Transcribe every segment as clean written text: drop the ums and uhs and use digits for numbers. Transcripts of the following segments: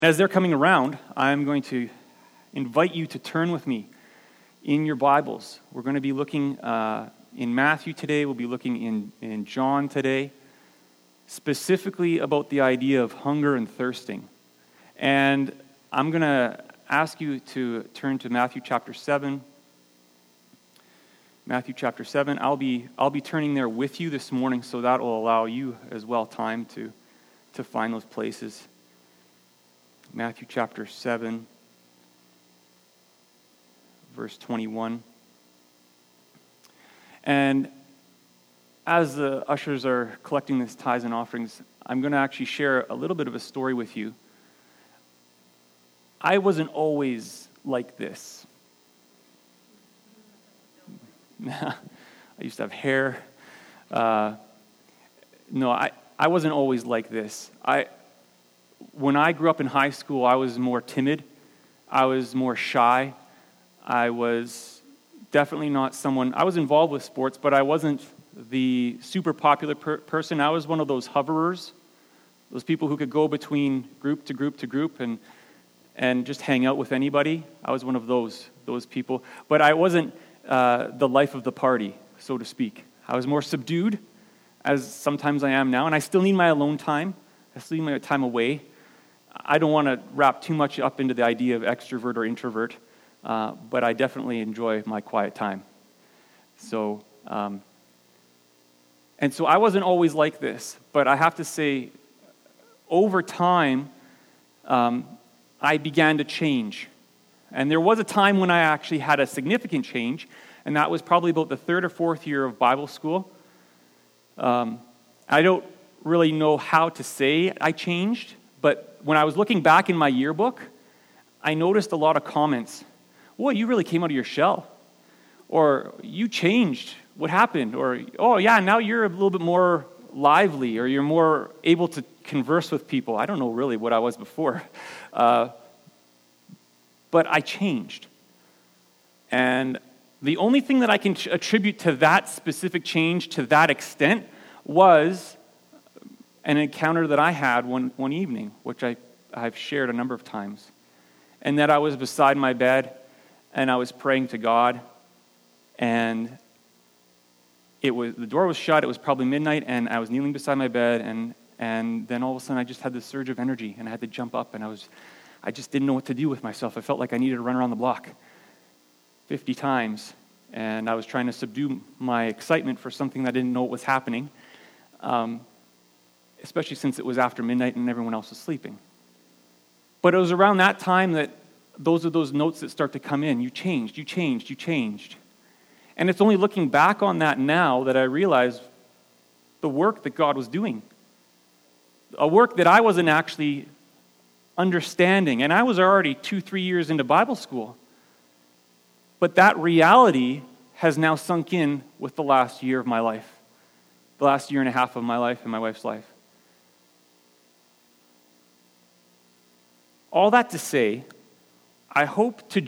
As they're coming around, I'm going to invite you to turn with me in your Bibles. We're going to be looking in Matthew today. We'll be looking in John today, specifically about the idea of hunger and thirsting. And I'm going to ask you to turn to Matthew chapter 7. Matthew chapter 7. I'll be turning there with you this morning, so that will allow you as well time to find those places. Matthew chapter 7, verse 21. And as the ushers are collecting these tithes and offerings, I'm going to actually share a little bit of a story with you. I wasn't always like this. I used to have hair. I wasn't always like this. When I grew up in high school, I was more timid. I was more shy. I was definitely not someone. I was involved with sports, but I wasn't the super popular person. I was one of those hoverers, those people who could go between group to group to group and just hang out with anybody. I was one of those people. But I wasn't the life of the party, so to speak. I was more subdued, as sometimes I am now, and I still need my alone time. I still need my time away. I don't want to wrap too much up into the idea of extrovert or introvert, but I definitely enjoy my quiet time. So I wasn't always like this, but I have to say, over time, I began to change. And there was a time when I actually had a significant change, and that was probably about the third or fourth year of Bible school. I don't really know how to say I changed, but when I was looking back in my yearbook, I noticed a lot of comments. Boy, you really came out of your shell. Or, you changed. What happened? Or, oh yeah, now you're a little bit more lively, or you're more able to converse with people. I don't know really what I was before. But I changed. And the only thing that I can attribute to that specific change to that extent was an encounter that I had one evening, which I've shared a number of times. And that I was beside my bed, and I was praying to God, and the door was shut. It was probably midnight, and I was kneeling beside my bed, and then all of a sudden I just had this surge of energy, and I had to jump up, and I just didn't know what to do with myself. I felt like I needed to run around the block 50 times, and I was trying to subdue my excitement for something that I didn't know what was happening, especially since it was after midnight and everyone else was sleeping. But it was around that time that those are those notes that start to come in. You changed, you changed, you changed. And it's only looking back on that now that I realize the work that God was doing. A work that I wasn't actually understanding. And I was already 2-3 years into Bible school. But that reality has now sunk in with the last year of my life. The last year and a half of my life and my wife's life. All that to say, I hope we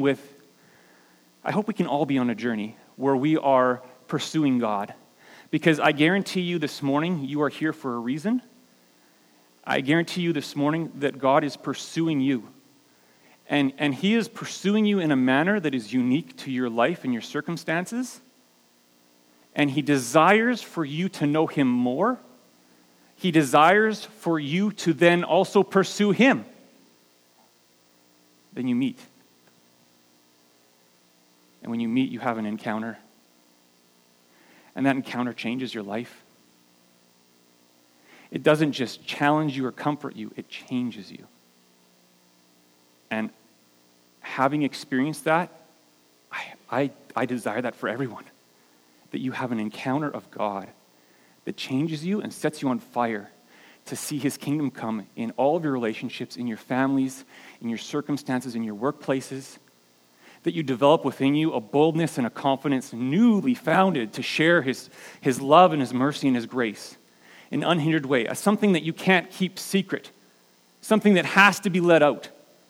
can all be on a journey where we are pursuing God. Because I guarantee you this morning, you are here for a reason. I guarantee you this morning that God is pursuing you. And He is pursuing you in a manner that is unique to your life and your circumstances. And He desires for you to know Him more. He desires for you to then also pursue Him. Then you meet. And when you meet, you have an encounter. And that encounter changes your life. It doesn't just challenge you or comfort you, it changes you. And having experienced that, I desire that for everyone. That you have an encounter of God that changes you and sets you on fire to see His kingdom come in all of your relationships, in your families, in your circumstances, in your workplaces. That you develop within you a boldness and a confidence newly founded to share His love and His mercy and His grace in an unhindered way, as something that you can't keep secret, something that has to be let out.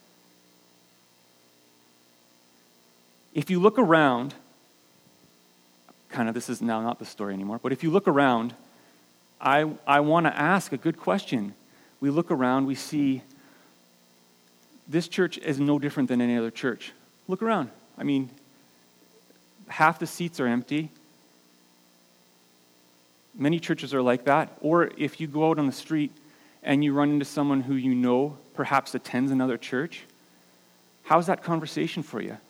If you look around, this is now not the story anymore, but if you look around, I want to ask a good question. We look around, we see this church is no different than any other church. Look around. I mean, half the seats are empty. Many churches are like that. Or if you go out on the street and you run into someone who you know perhaps attends another church, how's that conversation for you?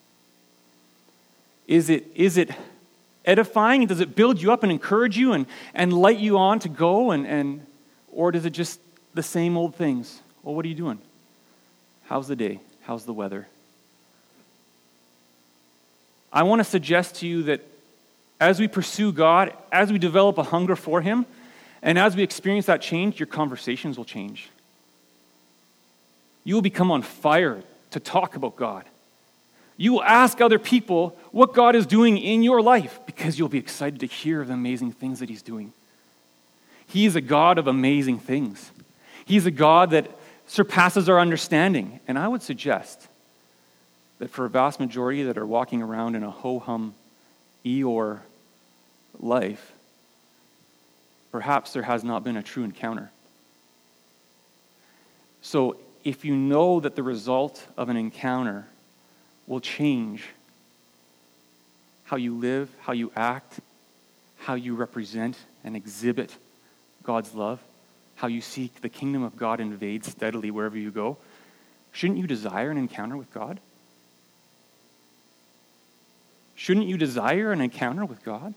Is it edifying? Does it build you up and encourage you and light you on to go? Or does it just the same old things? Well, what are you doing? How's the day? How's the weather? I want to suggest to you that as we pursue God, as we develop a hunger for Him, and as we experience that change, your conversations will change. You will become on fire to talk about God. You will ask other people what God is doing in your life because you'll be excited to hear of the amazing things that He's doing. He is a God of amazing things. He's a God that surpasses our understanding. And I would suggest that for a vast majority that are walking around in a ho-hum Eeyore life, perhaps there has not been a true encounter. So if you know that the result of an encounter will change how you live, how you act, how you represent and exhibit God's love, how you seek the kingdom of God invade steadily wherever you go, shouldn't you desire an encounter with God? Shouldn't you desire an encounter with God?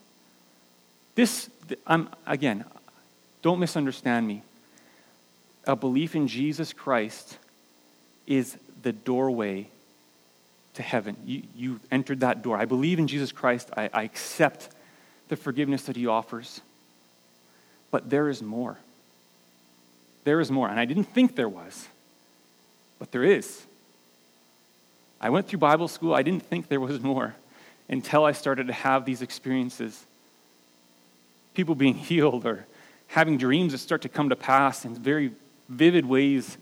Again, don't misunderstand me. A belief in Jesus Christ is the doorway to heaven. You've entered that door. I believe in Jesus Christ. I accept the forgiveness that He offers. But there is more. There is more. And I didn't think there was. But there is. I went through Bible school. I didn't think there was more until I started to have these experiences. People being healed or having dreams that start to come to pass in very vivid ways.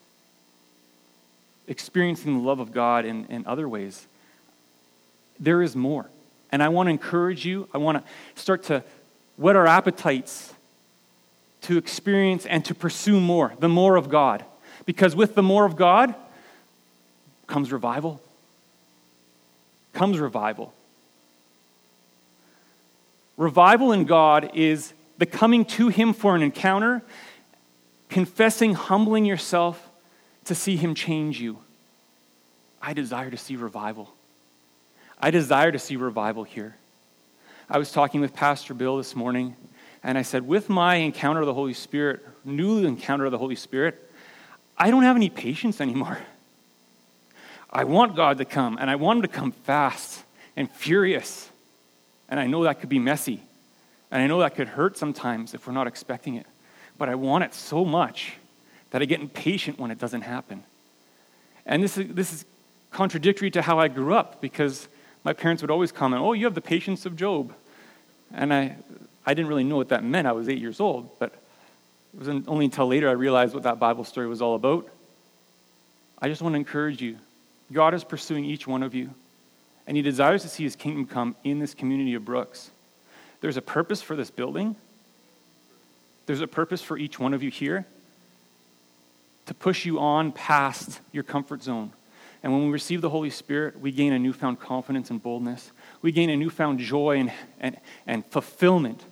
Experiencing the love of God in other ways. There is more. And I want to encourage you. I want to start to whet our appetites to experience and to pursue more, the more of God. Because with the more of God comes revival. Comes revival. Revival in God is the coming to Him for an encounter, confessing, humbling yourself to see Him change you. I desire to see revival. I desire to see revival here. I was talking with Pastor Bill this morning, and I said, with my encounter of the Holy Spirit, new encounter of the Holy Spirit, I don't have any patience anymore. I want God to come, and I want Him to come fast and furious. And I know that could be messy, and I know that could hurt sometimes if we're not expecting it. But I want it so much that I get impatient when it doesn't happen. And this is contradictory to how I grew up, because my parents would always comment, oh, you have the patience of Job. And I didn't really know what that meant. I was 8 years old, but it was only until later I realized what that Bible story was all about. I just want to encourage you. God is pursuing each one of you, and He desires to see His kingdom come in this community of Brooks. There's a purpose for this building. There's a purpose for each one of you here to push you on past your comfort zone. And when we receive the Holy Spirit, we gain a newfound confidence and boldness. We gain a newfound joy and fulfillment.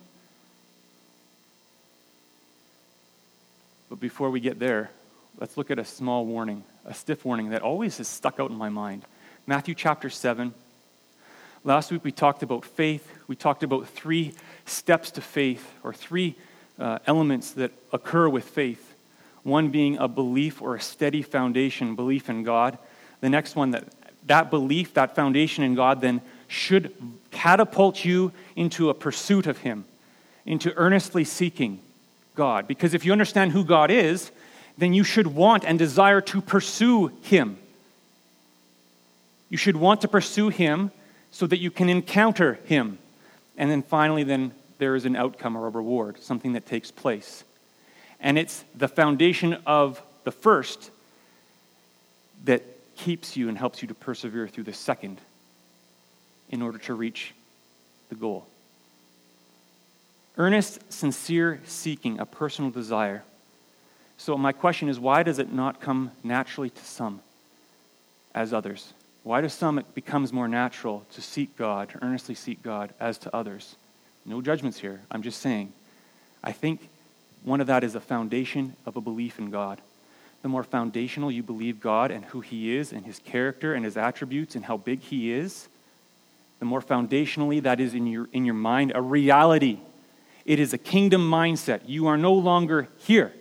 But before we get there, let's look at a small warning, a stiff warning that always has stuck out in my mind. Matthew chapter 7. Last week we talked about faith. We talked about 3 steps to faith, or 3 elements that occur with faith. One being a belief or a steady foundation, belief in God. The next one, that belief, that foundation in God then should catapult you into a pursuit of Him, into earnestly seeking God. Because if you understand who God is, then you should want and desire to pursue Him. You should want to pursue Him so that you can encounter Him. And then finally, then there is an outcome or a reward, something that takes place. And it's the foundation of the first that keeps you and helps you to persevere through the second in order to reach the goal. Earnest, sincere seeking, a personal desire. So my question is, why does it not come naturally to some as others? Why to some it becomes more natural to seek God, to earnestly seek God, as to others? No judgments here. I'm just saying. I think one of that is a foundation of a belief in God. The more foundational you believe God and who he is and his character and his attributes and how big he is, the more foundationally that is in your mind a reality. It is a kingdom mindset. You are no longer here.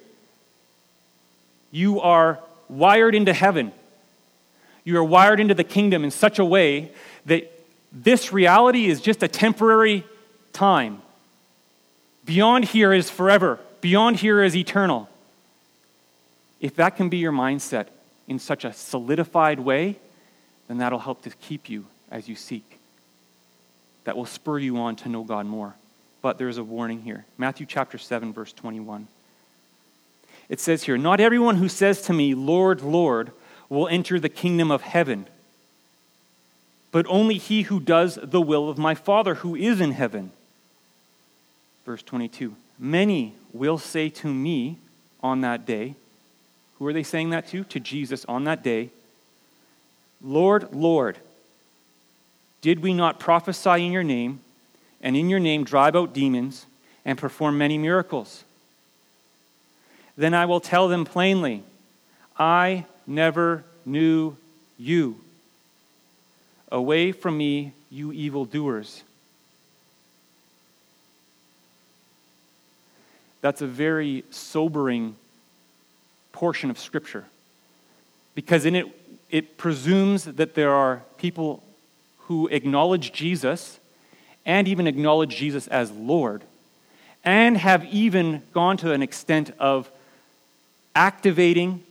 You are wired into heaven. You are wired into the kingdom in such a way that this reality is just a temporary time. Beyond here is forever. Beyond here is eternal. If that can be your mindset in such a solidified way, then that'll help to keep you as you seek. That will spur you on to know God more. But there's a warning here. Matthew chapter 7, verse 21. It says here, "Not everyone who says to me, 'Lord, Lord,' will enter the kingdom of heaven, but only he who does the will of my Father who is in heaven." Verse 22, "Many will say to me on that day," who are they saying that to? To Jesus on that day, "Lord, Lord, did we not prophesy in your name, and in your name drive out demons, and perform many miracles? Then I will tell them plainly, I never knew you. Away from me, you evildoers." That's a very sobering portion of Scripture, because in it presumes that there are people who acknowledge Jesus and even acknowledge Jesus as Lord, and have even gone to an extent of activating,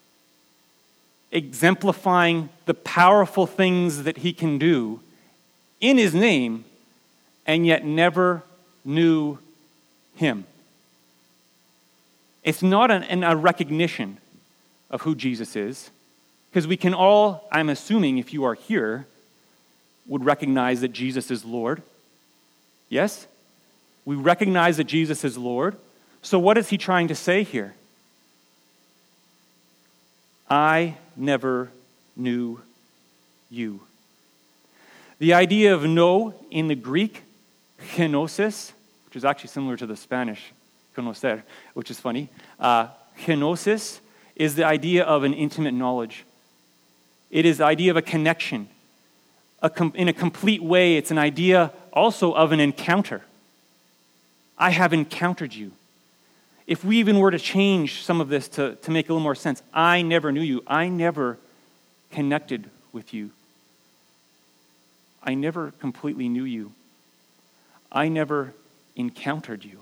exemplifying the powerful things that he can do in his name, and yet never knew him. It's not a recognition of who Jesus is, because we can all, I'm assuming if you are here, would recognize that Jesus is Lord. Yes? We recognize that Jesus is Lord. So what is he trying to say here? I never knew you. The idea of know in the Greek, kenosis, which is actually similar to the Spanish, conocer, which is funny. Kenosis is the idea of an intimate knowledge. It is the idea of a connection. In a complete way, it's an idea also of an encounter. I have encountered you. If we even were to change some of this to make a little more sense, I never knew you. I never connected with you. I never completely knew you. I never encountered you.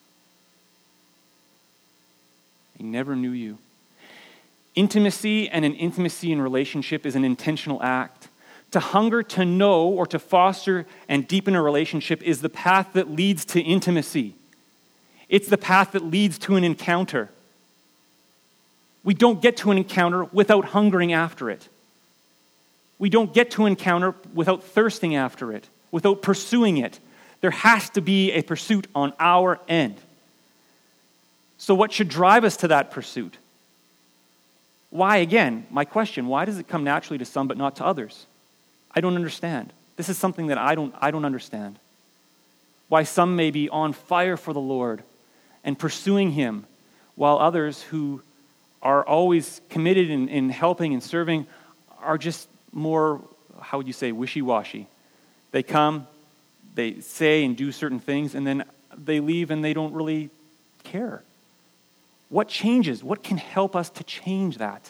I never knew you. Intimacy and an intimacy in relationship is an intentional act. To hunger to know or to foster and deepen a relationship is the path that leads to intimacy. It's the path that leads to an encounter. We don't get to an encounter without hungering after it. We don't get to an encounter without thirsting after it, without pursuing it. There has to be a pursuit on our end. So what should drive us to that pursuit? Why, again, my question, why does it come naturally to some but not to others? I don't understand. This is something that I don't understand. Why some may be on fire for the Lord and pursuing him, while others who are always committed in helping and serving are just more, how would you say, wishy-washy. They come, they say and do certain things, and then they leave and they don't really care. What changes? What can help us to change that?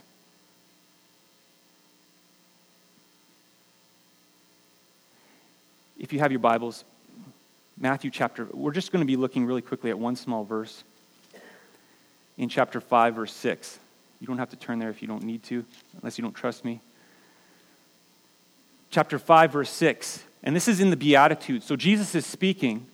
If you have your Bibles, Matthew chapter, we're just going to be looking really quickly at one small verse in chapter 5, verse 6. You don't have to turn there if you don't need to, unless you don't trust me. Chapter 5, verse 6, and this is in the Beatitudes. So Jesus is speaking,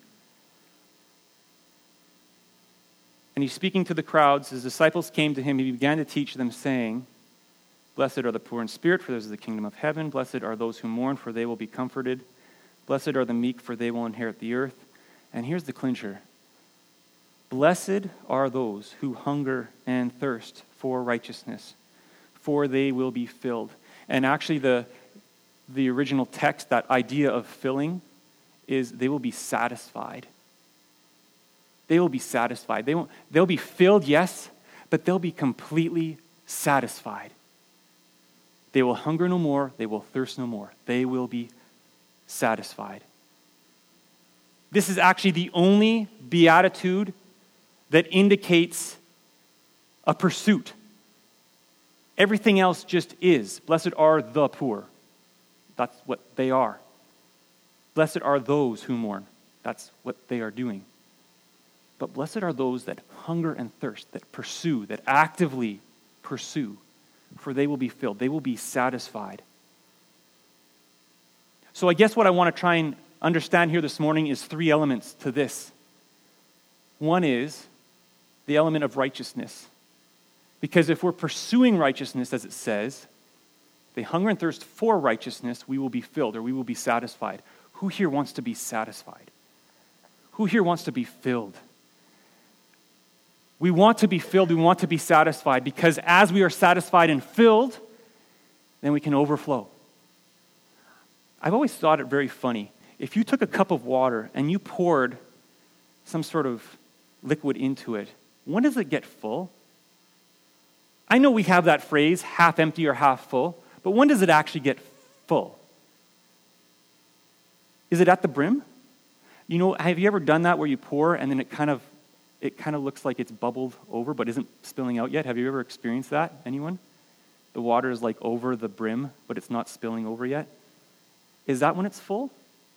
and he's speaking to the crowds. His disciples came to him. He began to teach them, saying, "Blessed are the poor in spirit, for theirs is the kingdom of heaven. Blessed are those who mourn, for they will be comforted. Blessed are the meek, for they will inherit the earth." And here's the clincher. Blessed are those who hunger and thirst for righteousness, for they will be filled. And actually the original text, that idea of filling, is they will be satisfied. They will be satisfied. They'll be filled, yes, but they'll be completely satisfied. They will hunger no more. They will thirst no more. They will be satisfied. This is actually the only beatitude that indicates a pursuit. Everything else just is. Blessed are the poor. That's what they are. Blessed are those who mourn. That's what they are doing. But blessed are those that hunger and thirst, that pursue, that actively pursue, for they will be filled. They will be satisfied. So I guess what I want to try and understand here this morning is three elements to this. One is the element of righteousness. Because if we're pursuing righteousness, as it says, they hunger and thirst for righteousness, we will be filled, or we will be satisfied. Who here wants to be satisfied? Who here wants to be filled? We want to be filled, we want to be satisfied, because as we are satisfied and filled, then we can overflow. I've always thought it very funny. If you took a cup of water and you poured some sort of liquid into it, when does it get full? I know we have that phrase, half empty or half full, but when does it actually get full? Is it at the brim? You know, have you ever done that where you pour and then it kind of looks like it's bubbled over but isn't spilling out yet? Have you ever experienced that? Anyone? The water is like over the brim, but it's not spilling over yet. Is that when it's full?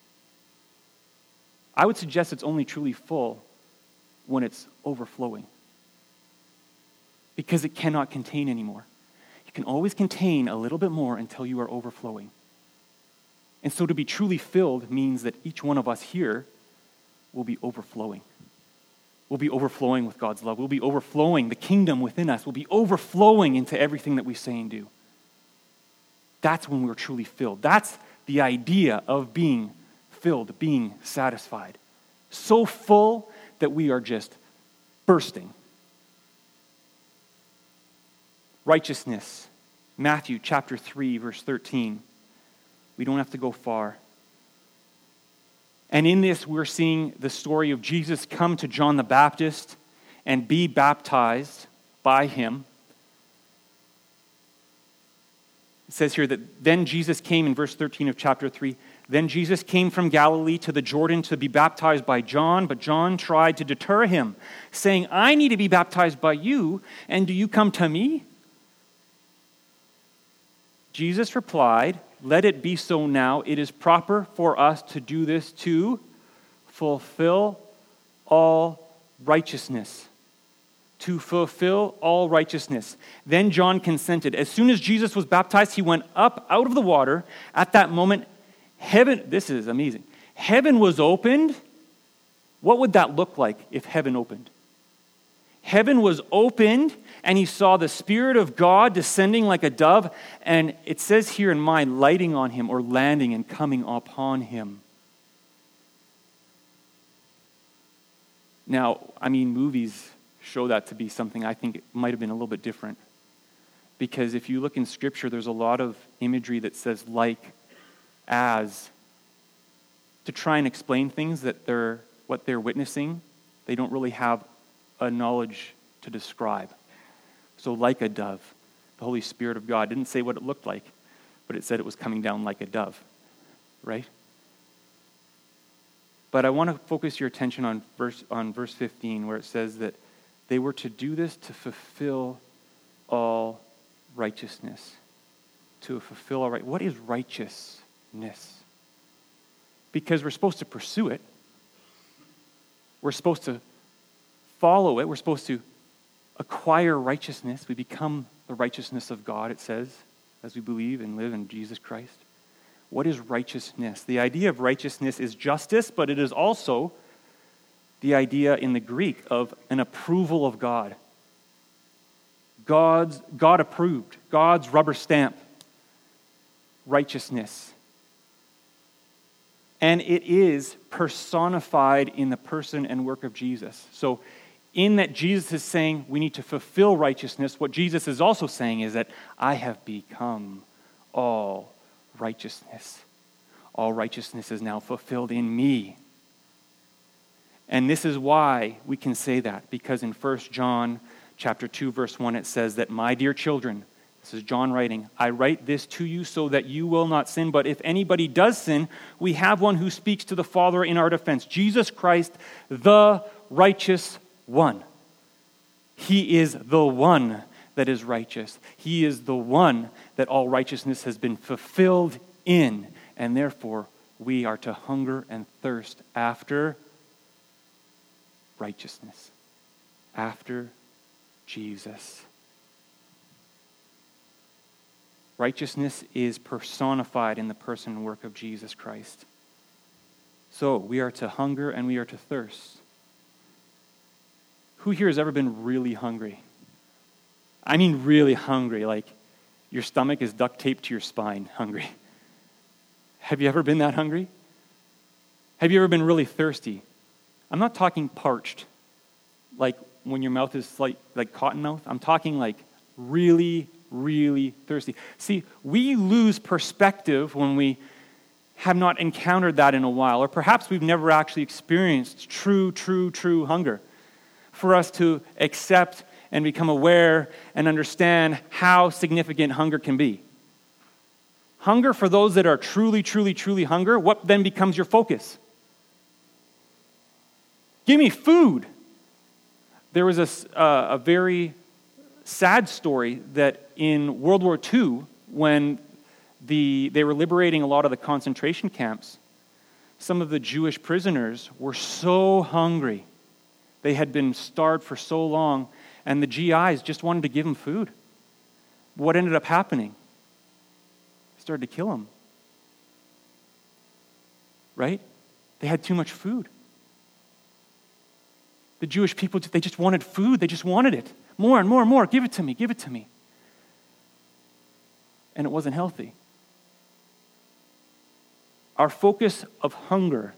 I would suggest it's only truly full when it's overflowing, because it cannot contain anymore. You can always contain a little bit more until you are overflowing. And so to be truly filled means that each one of us here will be overflowing. We'll be overflowing with God's love. We'll be overflowing. The kingdom within us will be overflowing into everything that we say and do. That's when we're truly filled. That's the idea of being filled, being satisfied. So full that we are just bursting. Righteousness. Matthew chapter 3, verse 13. We don't have to go far. And in this, we're seeing the story of Jesus come to John the Baptist and be baptized by him. It says here that then Jesus came, in verse 13 of chapter 3, then Jesus came from Galilee to the Jordan to be baptized by John, but John tried to deter him, saying, I need to be baptized by you, and do you come to me? Jesus replied, let it be so now. It is proper for us to do this to fulfill all righteousness. To fulfill all righteousness. Then John consented. As soon as Jesus was baptized, he went up out of the water. At that moment, heaven, this is amazing. Heaven was opened. What would that look like if heaven opened? Heaven was opened, and he saw the Spirit of God descending like a dove, and it says here in mine, lighting on him or landing and coming upon him. Now, I mean, movies show that to be something I think it might have been a little bit different. Because if you look in Scripture, there's a lot of imagery that says like, as, to try and explain things that what they're witnessing, they don't really have a knowledge to describe. So like a dove, the Holy Spirit of God didn't say what it looked like, but it said it was coming down like a dove, right? But I want to focus your attention on verse 15, where it says that they were to do this to fulfill all righteousness. To fulfill all right. What is righteousness? Because we're supposed to pursue it. We're supposed to follow it. We're supposed to acquire righteousness. We become the righteousness of God, it says, as we believe and live in Jesus Christ. What is righteousness? The idea of righteousness is justice, but it is also the idea in the Greek of an approval of God. God approved, God's rubber stamp, righteousness. And it is personified in the person and work of Jesus. So in that Jesus is saying we need to fulfill righteousness, what Jesus is also saying is that I have become all righteousness. All righteousness is now fulfilled in me. And this is why we can say that, because in 1 John chapter 2, verse 1, it says that, my dear children, this is John writing, I write this to you so that you will not sin, but if anybody does sin, we have one who speaks to the Father in our defense, Jesus Christ, the righteous one. He is the one that is righteous. He is the one that all righteousness has been fulfilled in, and therefore we are to hunger and thirst after righteousness, after Jesus. Righteousness is personified in the person and work of Jesus Christ. So we are to hunger and we are to thirst. Who here has ever been really hungry? I mean really hungry, like your stomach is duct taped to your spine hungry. Have you ever been that hungry? Have you ever been really thirsty? I'm not talking parched, like when your mouth is like cotton mouth. I'm talking like really, really thirsty. See, we lose perspective when we have not encountered that in a while, or perhaps we've never actually experienced true hunger. For us to accept and become aware and understand how significant hunger can be. Hunger, for those that are truly hunger, what then becomes your focus? Give me food. There was a very sad story that in World War II, when they were liberating a lot of the concentration camps, some of the Jewish prisoners were so hungry. They had been starved for so long, and the GIs just wanted to give them food. What ended up happening? They started to kill them. Right? They had too much food. The Jewish people, they just wanted food. They just wanted it. More and more and more. Give it to me. Give it to me. And it wasn't healthy. Our focus of hunger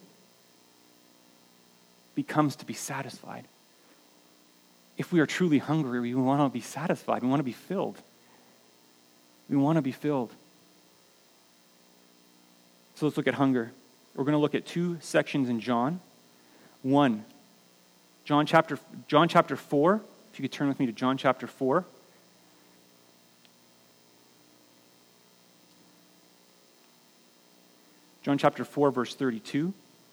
becomes to be satisfied. If we are truly hungry, we want to be satisfied. We want to be filled. We want to be filled. So let's look at hunger. We're going to look at two sections in John. One, John chapter 4. If you could turn with me to John chapter 4. John chapter 4, verse 32.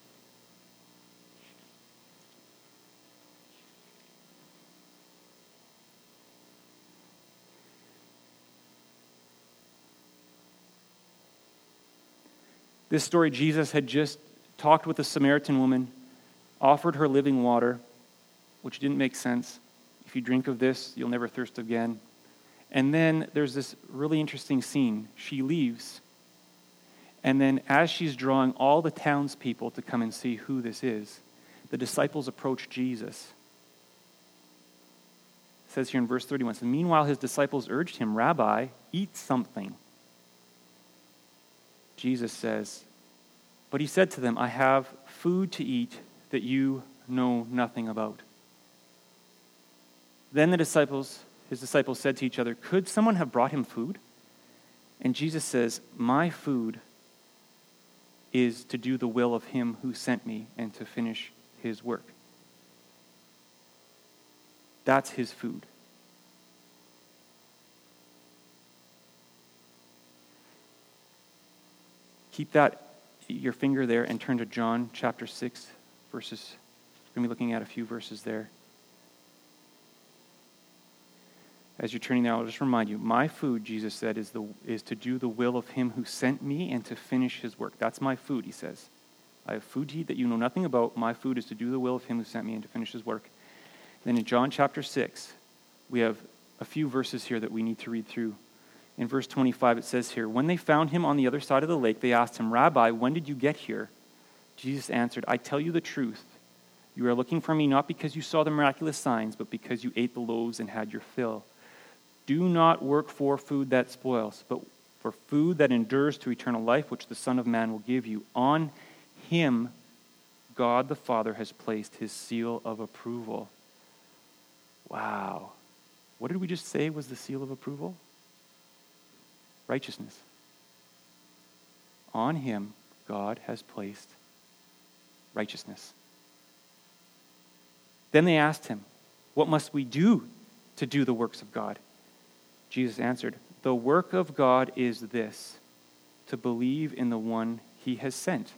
This story, Jesus had just talked with a Samaritan woman, offered her living water, which didn't make sense. If you drink of this, you'll never thirst again. And then there's this really interesting scene. She leaves, and then as she's drawing all the townspeople to come and see who this is, the disciples approach Jesus. It says here in verse 31, so meanwhile his disciples urged him, Rabbi, eat something. Jesus says, but he said to them, I have food to eat that you know nothing about. Then his disciples said to each other, could someone have brought him food? And Jesus says, my food is to do the will of him who sent me and to finish his work. That's his food. Keep your finger there and turn to John chapter 6 verses. We're going to be looking at a few verses there. As you're turning there, I'll just remind you, my food, Jesus said, is to do the will of him who sent me and to finish his work. That's my food, he says. I have food to eat that you know nothing about. My food is to do the will of him who sent me and to finish his work. Then in John chapter 6, we have a few verses here that we need to read through. In verse 25, it says here, when they found him on the other side of the lake, they asked him, Rabbi, when did you get here? Jesus answered, I tell you the truth. You are looking for me not because you saw the miraculous signs, but because you ate the loaves and had your fill. Do not work for food that spoils, but for food that endures to eternal life, which the Son of Man will give you. On him, God the Father has placed his seal of approval. Wow. What did we just say was the seal of approval? Righteousness. On him, God has placed righteousness. Then they asked him, what must we do to do the works of God? Jesus answered, the work of God is this, to believe in the one he has sent.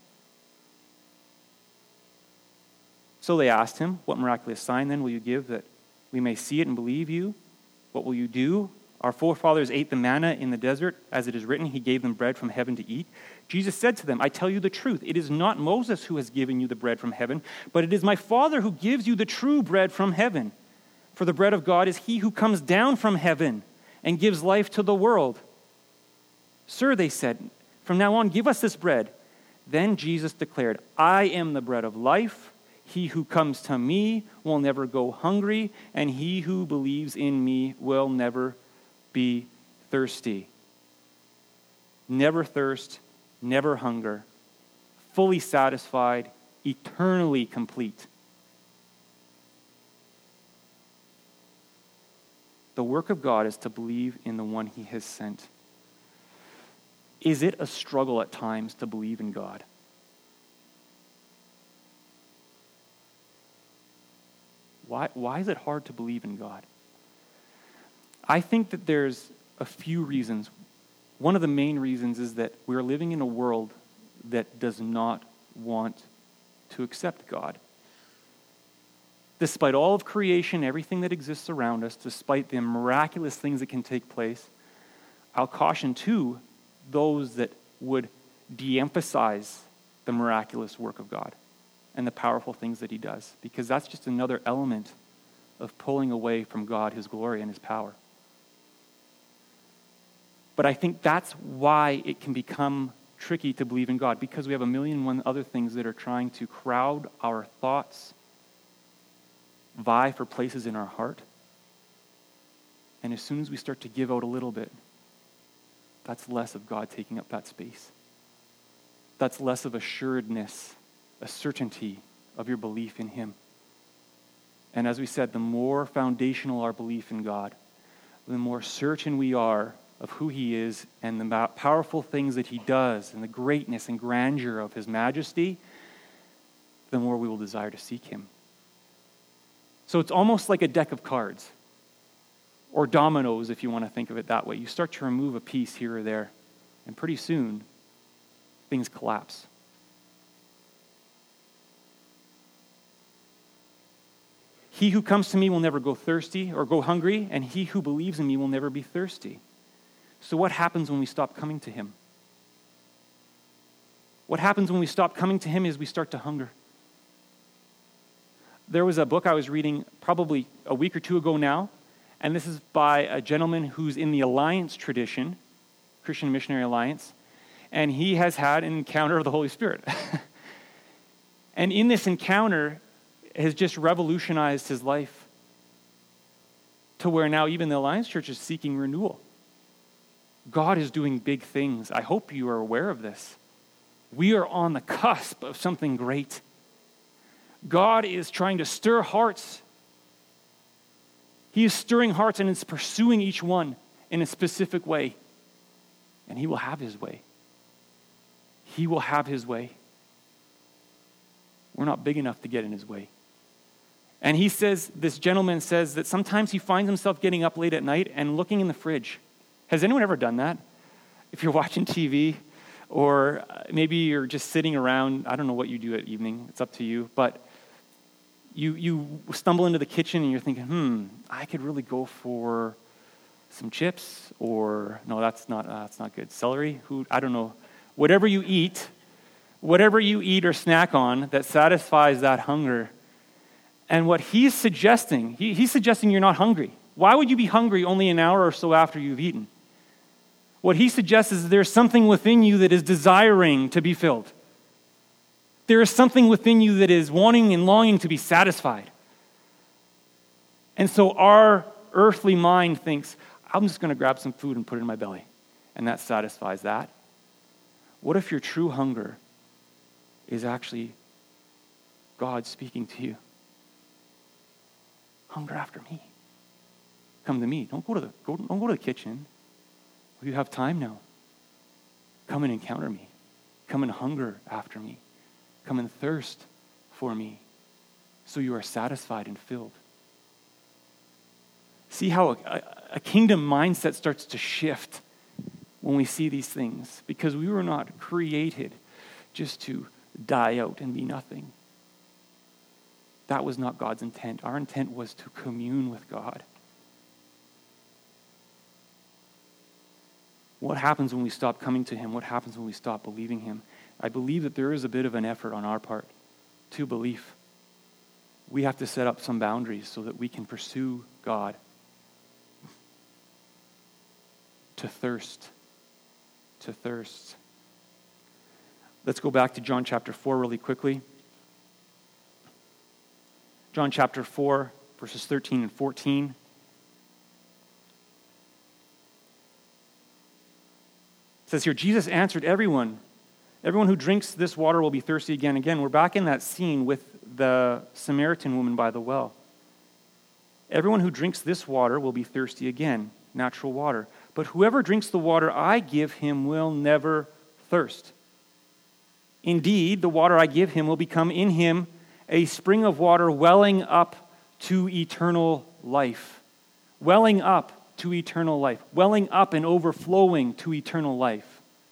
So they asked him, what miraculous sign then will you give that we may see it and believe you? What will you do? Our forefathers ate the manna in the desert, as it is written, he gave them bread from heaven to eat. Jesus said to them, I tell you the truth, it is not Moses who has given you the bread from heaven, but it is my Father who gives you the true bread from heaven. For the bread of God is he who comes down from heaven and gives life to the world. Sir, they said, from now on give us this bread. Then Jesus declared, I am the bread of life. He who comes to me will never go hungry, and he who believes in me will never be thirsty. Never thirst, never hunger, fully satisfied, eternally complete. The work of God is to believe in the one he has sent. Is it a struggle at times to believe in God? Why is it hard to believe in God? I think that there's a few reasons. One of the main reasons is that we're living in a world that does not want to accept God. Despite all of creation, everything that exists around us, despite the miraculous things that can take place, I'll caution too those that would de-emphasize the miraculous work of God and the powerful things that he does, because that's just another element of pulling away from God, his glory, and his power. But I think that's why it can become tricky to believe in God, because we have a million and one other things that are trying to crowd our thoughts, vie for places in our heart. And as soon as we start to give out a little bit, that's less of God taking up that space. That's less of assuredness, a certainty of your belief in him. And as we said, the more foundational our belief in God, the more certain we are of who he is and the powerful things that he does and the greatness and grandeur of his majesty, the more we will desire to seek him. So it's almost like a deck of cards, or dominoes if you want to think of it that way. You start to remove a piece here or there, and pretty soon, things collapse. He who comes to me will never go thirsty or go hungry, and he who believes in me will never be thirsty. So what happens when we stop coming to him? What happens when we stop coming to him is we start to hunger. There was a book I was reading probably a week or two ago now, and this is by a gentleman who's in the Alliance tradition, Christian Missionary Alliance, and he has had an encounter of the Holy Spirit. And in this encounter, has just revolutionized his life to where now even the Alliance Church is seeking renewal. God is doing big things. I hope you are aware of this. We are on the cusp of something great. God is trying to stir hearts. He is stirring hearts and is pursuing each one in a specific way. And he will have his way. He will have his way. We're not big enough to get in his way. And he says, this gentleman says that sometimes he finds himself getting up late at night and looking in the fridge. Has anyone ever done that? If you're watching TV, or maybe you're just sitting around, I don't know what you do at evening, it's up to you, but you stumble into the kitchen and you're thinking, I could really go for some chips, or no, that's not good. Celery, I don't know. Whatever you eat or snack on that satisfies that hunger. And what he's suggesting, he's suggesting you're not hungry. Why would you be hungry only an hour or so after you've eaten? What he suggests is there's something within you that is desiring to be filled. There is something within you that is wanting and longing to be satisfied. And so our earthly mind thinks, I'm just going to grab some food and put it in my belly. And that satisfies that. What if your true hunger is actually God speaking to you? Hunger after me. Come to me. Don't go to the kitchen. You have time now. Come and encounter me. Come and hunger after me. Come and thirst for me, so you are satisfied and filled. See how a kingdom mindset starts to shift when we see these things, because we were not created just to die out and be nothing. That was not God's intent. Our intent was to commune with God. What happens when we stop coming to him? What happens when we stop believing him? I believe that there is a bit of an effort on our part to belief. We have to set up some boundaries so that we can pursue God. To thirst. Let's go back to John chapter 4 really quickly. John chapter 4, verses 13 and 14. It says here, Jesus answered everyone who drinks this water will be thirsty again. Again, we're back in that scene with the Samaritan woman by the well. Everyone who drinks this water will be thirsty again, natural water. But whoever drinks the water I give him will never thirst. Indeed, the water I give him will become in him a spring of water welling up to eternal life. Welling up to eternal life. Welling up and overflowing to eternal life.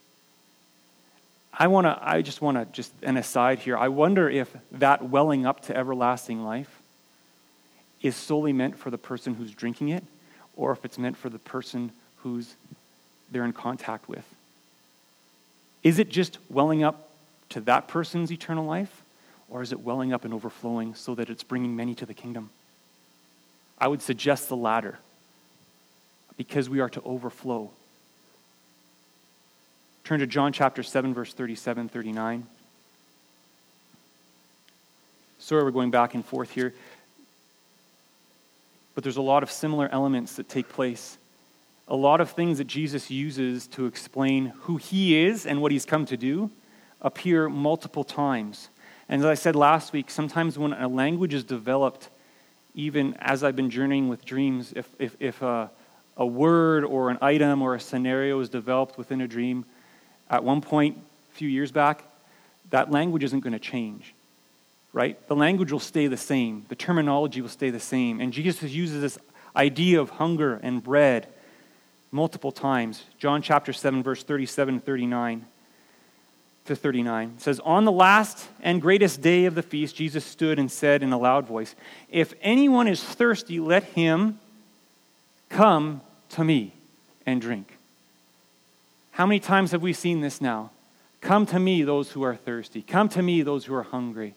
I just want to an aside here. I wonder if that welling up to everlasting life is solely meant for the person who's drinking it, or if it's meant for the person who's they're in contact with. Is it just welling up to that person's eternal life, or is it welling up and overflowing so that it's bringing many to the kingdom? I would suggest the latter, because we are to overflow. Turn to John chapter 7, verse 37, 39. Sorry, we're going back and forth here. But there's a lot of similar elements that take place. A lot of things that Jesus uses to explain who he is and what he's come to do appear multiple times. And as I said last week, sometimes when a language is developed, even as I've been journeying with dreams, if a word or an item or a scenario is developed within a dream, at one point, a few years back, that language isn't going to change, right? The language will stay the same. The terminology will stay the same. And Jesus uses this idea of hunger and bread multiple times. John chapter 7, verse 37 and 39 to 39. It says, on the last and greatest day of the feast, Jesus stood and said in a loud voice, if anyone is thirsty, let him come to me and drink. How many times have we seen this now? Come to me, those who are thirsty. Come to me, those who are hungry.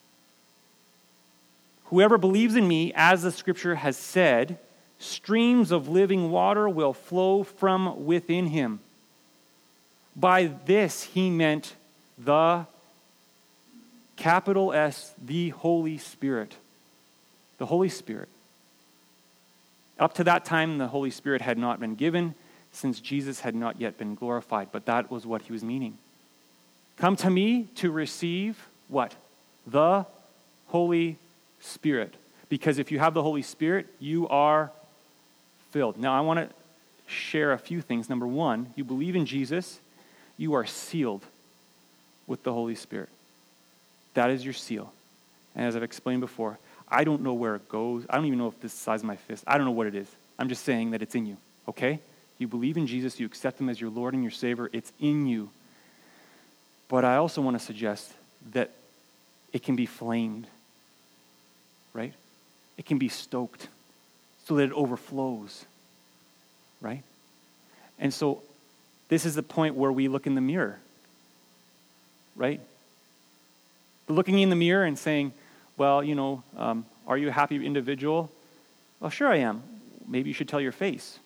Whoever believes in me, as the scripture has said, streams of living water will flow from within him. By this he meant the capital S, the Holy Spirit. The Holy Spirit. Up to that time, the Holy Spirit had not been given, since Jesus had not yet been glorified, but that was what he was meaning. Come to me to receive what? The Holy Spirit. Because if you have the Holy Spirit, you are filled. Now, I want to share a few things. Number one, you believe in Jesus, you are sealed with the Holy Spirit. That is your seal. And as I've explained before, I don't know where it goes. I don't even know if this is the size of my fist. I don't know what it is. I'm just saying that it's in you, okay? You believe in Jesus, you accept him as your Lord and your Savior, it's in you. But I also want to suggest that it can be flamed, right? It can be stoked so that it overflows, right? And so this is the point where we look in the mirror, right? Looking in the mirror and saying, well, are you a happy individual? Well, sure I am. Maybe you should tell your face.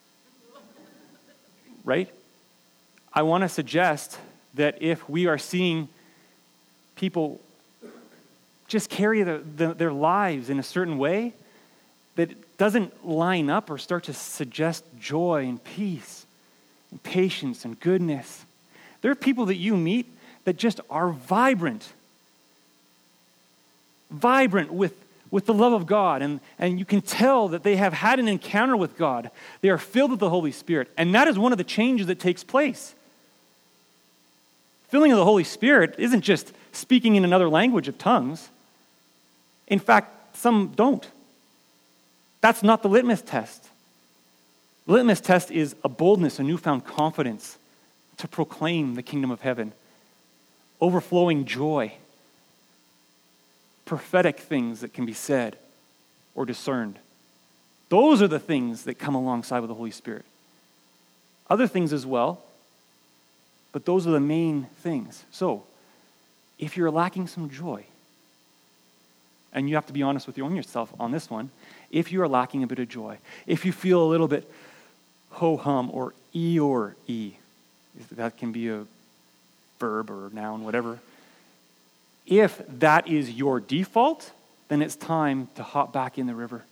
Right? I want to suggest that if we are seeing people just carry their lives in a certain way, that it doesn't line up or start to suggest joy and peace and patience and goodness. There are people that you meet that just are vibrant with with the love of God, and you can tell that they have had an encounter with God. They are filled with the Holy Spirit, and that is one of the changes that takes place. Filling of the Holy Spirit isn't just speaking in another language of tongues. In fact, some don't. That's not the litmus test. The litmus test is a boldness, a newfound confidence to proclaim the kingdom of heaven, overflowing joy, prophetic things that can be said or discerned. Those are the things that come alongside with the Holy Spirit. Other things as well, but those are the main things. So, if you're lacking some joy, and you have to be honest with your own yourself on this one, if you are lacking a bit of joy, if you feel a little bit ho-hum or Eeyore, that can be a verb or noun, whatever. If that is your default, then it's time to hop back in the river.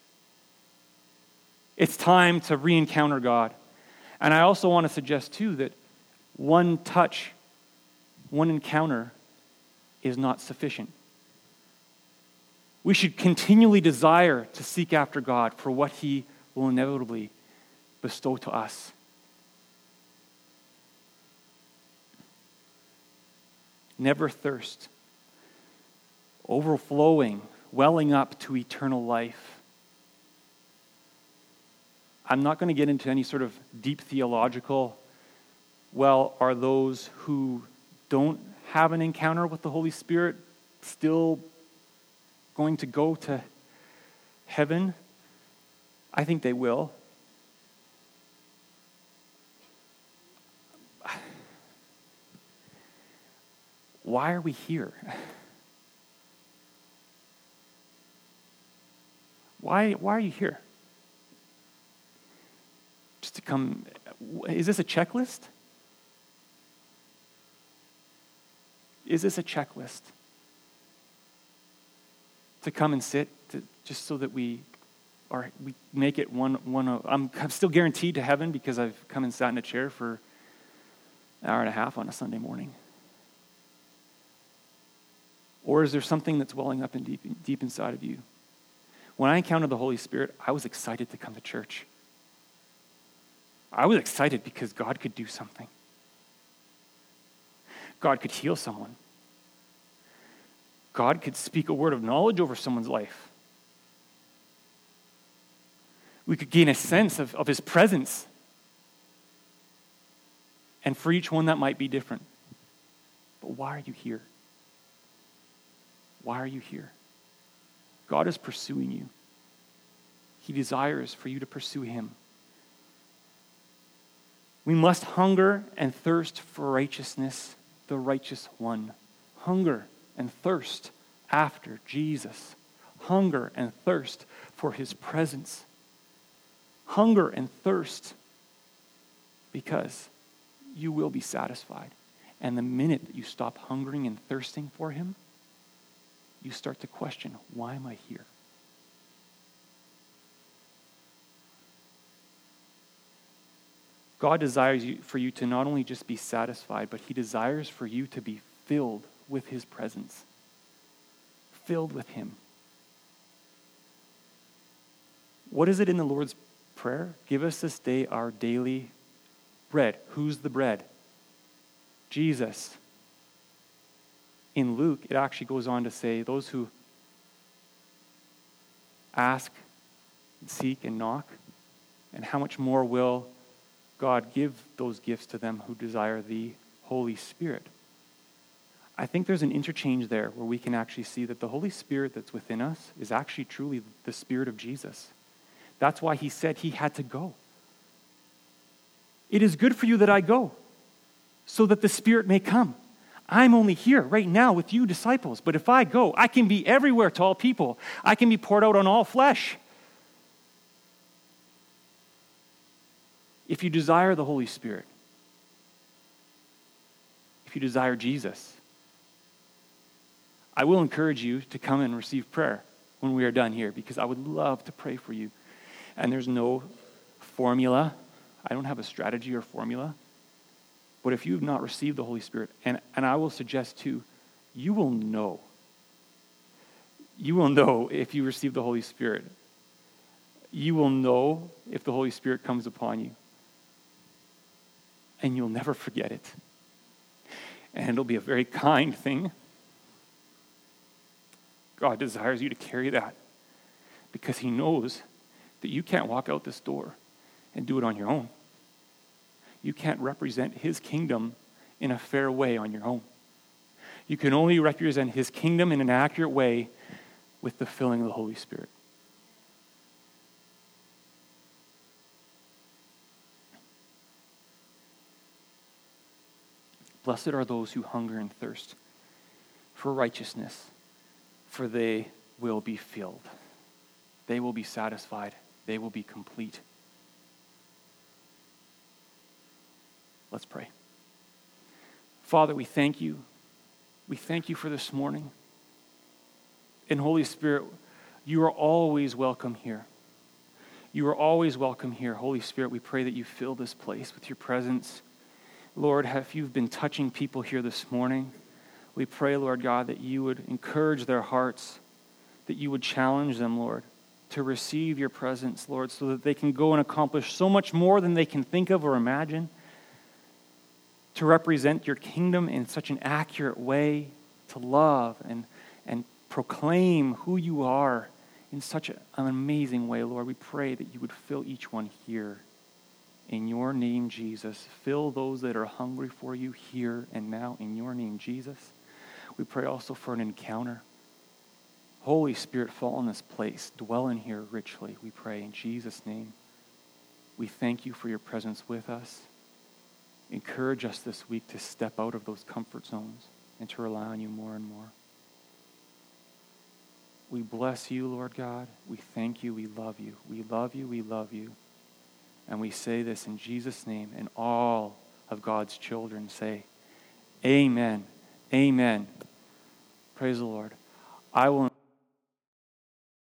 It's time to re-encounter God. And I also want to suggest too that one touch, one encounter is not sufficient. We should continually desire to seek after God for what He will inevitably bestow to us. Never thirst. Overflowing, welling up to eternal life. I'm not going to get into any sort of deep theological, well, are those who don't have an encounter with the Holy Spirit still going to go to heaven? I think they will. Why are we here? Why are you here? Just to come, is this a checklist? Is this a checklist? To come and sit, just so that we make it one. I'm still guaranteed to heaven because I've come and sat in a chair for an hour and a half on a Sunday morning. Or is there something that's welling up in deep inside of you? When I encountered the Holy Spirit, I was excited to come to church. I was excited because God could do something. God could heal someone. God could speak a word of knowledge over someone's life. We could gain a sense of His presence. And for each one, that might be different. But why are you here? Why are you here? God is pursuing you. He desires for you to pursue Him. We must hunger and thirst for righteousness, the righteous one. Hunger and thirst after Jesus. Hunger and thirst for His presence. Hunger and thirst because you will be satisfied. And the minute that you stop hungering and thirsting for Him, you start to question, why am I here? God desires for you to not only just be satisfied, but He desires for you to be filled with His presence. Filled with Him. What is it in the Lord's Prayer? Give us this day our daily bread. Who's the bread? Jesus. In Luke, it actually goes on to say, those who ask, seek, and knock, and how much more will God give those gifts to them who desire the Holy Spirit? I think there's an interchange there where we can actually see that the Holy Spirit that's within us is actually truly the Spirit of Jesus. That's why He said He had to go. It is good for you that I go, so that the Spirit may come. I'm only here right now with you disciples, but if I go, I can be everywhere to all people. I can be poured out on all flesh. If you desire the Holy Spirit, if you desire Jesus, I will encourage you to come and receive prayer when we are done here, because I would love to pray for you. And there's no formula. I don't have a strategy or formula. But if you have not received the Holy Spirit, and I will suggest too, you will know. You will know if you receive the Holy Spirit. You will know if the Holy Spirit comes upon you. And you'll never forget it. And it'll be a very kind thing. God desires you to carry that because he knows that you can't walk out this door and do it on your own. You can't represent his kingdom in a fair way on your own. You can only represent his kingdom in an accurate way with the filling of the Holy Spirit. Blessed are those who hunger and thirst for righteousness, for they will be filled. They will be satisfied. They will be complete. Let's pray. Father, we thank you. We thank you for this morning. And Holy Spirit, you are always welcome here. You are always welcome here. Holy Spirit, we pray that you fill this place with your presence. Lord, if you've been touching people here this morning, we pray, Lord God, that you would encourage their hearts, that you would challenge them, Lord, to receive your presence, Lord, so that they can go and accomplish so much more than they can think of or imagine, to represent your kingdom in such an accurate way, to love and proclaim who you are in such an amazing way, Lord. We pray that you would fill each one here. In your name, Jesus. Fill those that are hungry for you here and now in your name, Jesus. We pray also for an encounter. Holy Spirit, fall in this place. Dwell in here richly, we pray in Jesus' name. We thank you for your presence with us. Encourage us this week to step out of those comfort zones and to rely on you more and more. We bless you, Lord God. We thank you. We love you. We love you. We love you. And we say this in Jesus' name, and all of God's children say, Amen. Amen. Praise the Lord. I will